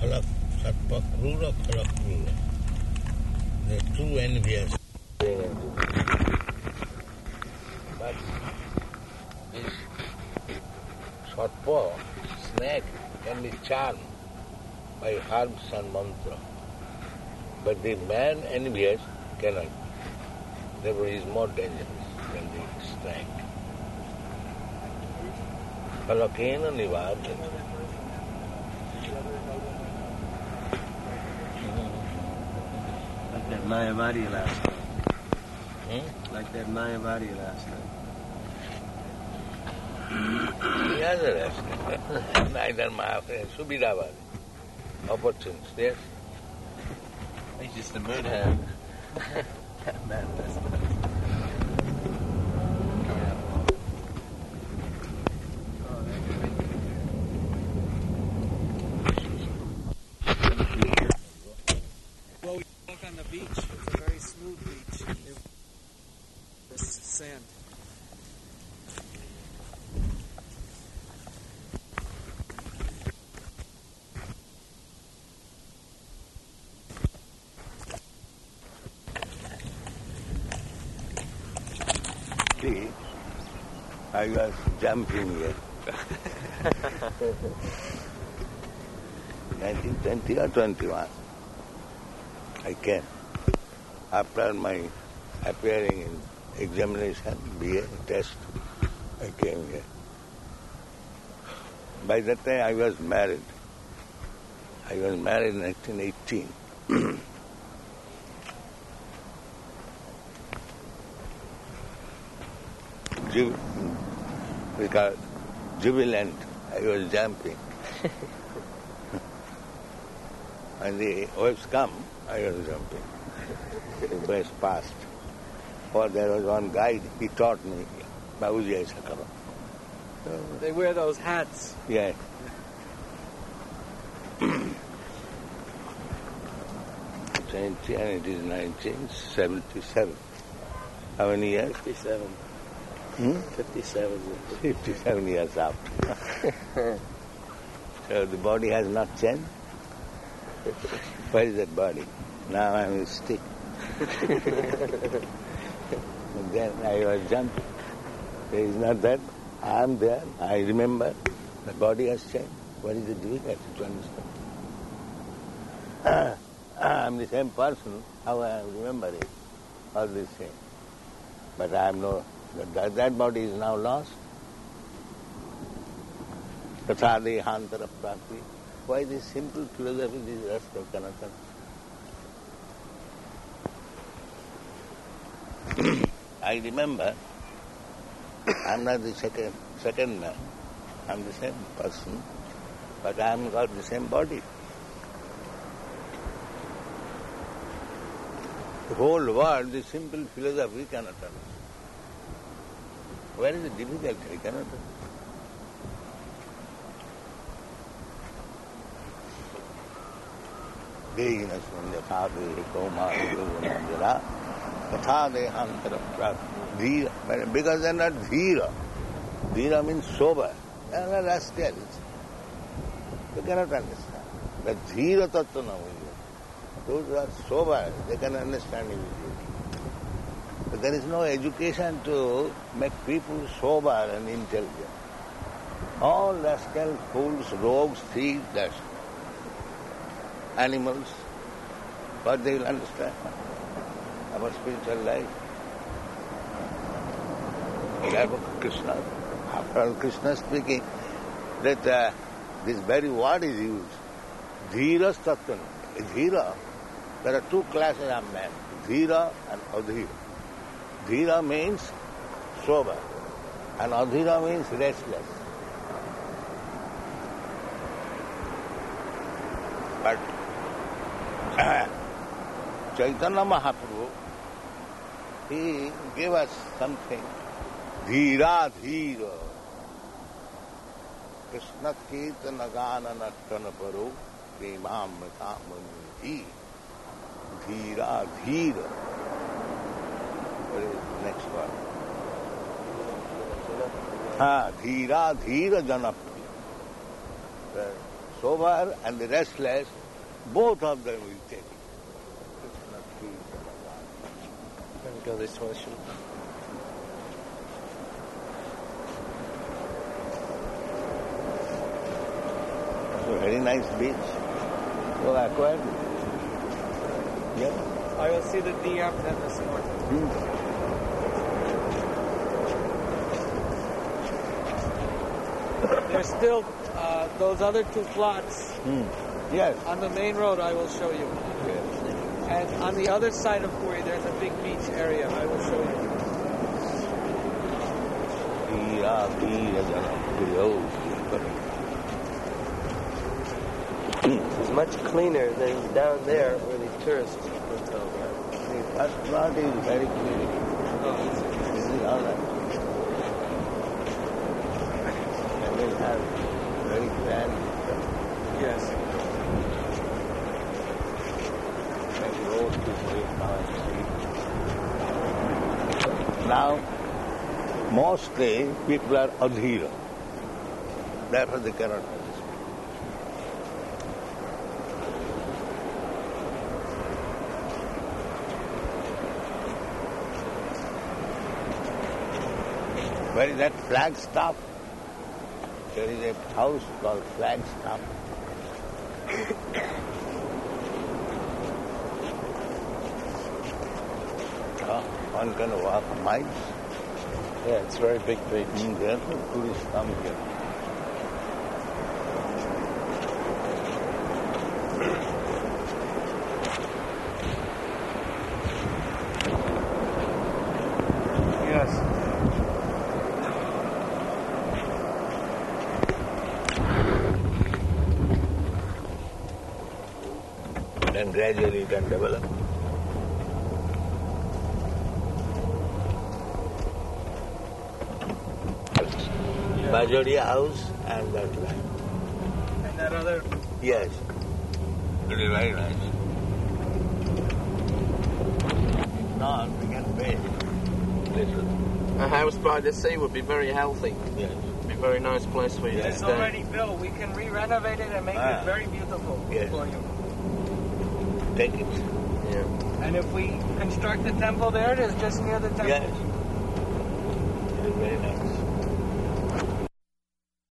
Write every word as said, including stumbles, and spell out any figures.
Khala Satpa Krura, Khala Krura. They are two envious. But this Satpa, snake, can be charmed by herbs and mantra. But the man envious cannot. Therefore he is more dangerous than the snake. Palakena nivadana. Like that Mayavadi last night. Hmm? Like that Mayavadi last night. He has a rest. Neither Mayavadi, Subhidavadi. Opportunist, yes? He's just a moon hand. Man, that's Well, we walk on the beach. It's a very smooth beach. It, sand. See, I was jumping here. nineteen twenty or twenty-one. I came. After my appearing in examination, B A test, I came here. By that time I was married. I was married in nineteen eighteen. Ju- because jubilant, I was jumping. When the waves come, I was jumping. The waves passed. Or there was one guide, he taught me, Babuji aisa karo. So, They wear those hats. yeah. Twenty, and it is nineteen seventy-seven. How many years? fifty-seven. Hmm? fifty-seven. fifty-seven years after. So the body has not changed. Where is that body? Now I am a stick. And then I was jumping. There is not that. I am there. I remember. The body has changed. What is the difficulty to understand? I am the same person. How I remember it? All the same. But I am no. That, that body is now lost. Tathade hantara prati. Why this simple philosophy, this rest of Kanatan? I remember, I am not the second second man. I am the same person, but I am got the same body. The whole world, the simple philosophy cannot understand. Where is the difficulty? I cannot understand. Dehina yatha dehi kaumari yoganandira yatha dehantara prati. Dhira. Because they are not dhira. Dhira means sober. They are not rascals. They cannot understand. But dhira tattva na hoyi. Those who are sober, they can understand immediately. But there is no education to make people sober and intelligent. All rascal, fools, rogues, thieves, that's animals, what they will understand about spiritual life. Therefore Krishna, after all Krishna speaking, that uh, this very word is used, dhira tattva. Dhira, there are two classes of men, dhira and adhira. Dhira means sober, and adhira means restless. But Chaitanya Mahaprabhu, he gave us something. Dhira dhira. Krishna kirtana gana nattana paro premam mritamani. Dhira dhira. What is the next word? Ha, dhira dhira janapriya. sober and the restless, both of them will take it. Let me go this way, shall we? It's a very nice beach. So aquarium. Yeah. I will see the D M then this morning. Hmm. There's still uh, those other two plots Hmm. Yes. on the main road. I will show you. Yes. And on the other side of Puri, there's a big beach area. I will show you. Tira, tira, jana, tira, It's much cleaner than down there where the tourists hotel are. That plot is very clean. This is all right. And they have very grand Yes. like road to great now. Now, mostly people are adhira. Therefore they cannot participate. Where is that Flagstaff? There is a house called Flagstaff. uh, one can walk miles. Yeah, it's a very big beach. Mm, therefore tourists come here. Yes. Then gradually it can develop. Bajoria house and that land. And that other. Yes. It is very nice. If not, we can pay little. A house by the sea would be very healthy. Yes. Be a very nice place for you to It's stay. already built. We can re-renovate it and make Ah. it very beautiful Yes. for you. Take it. Yeah. And if we construct the temple there, it is just near the temple. Yes. It is very nice.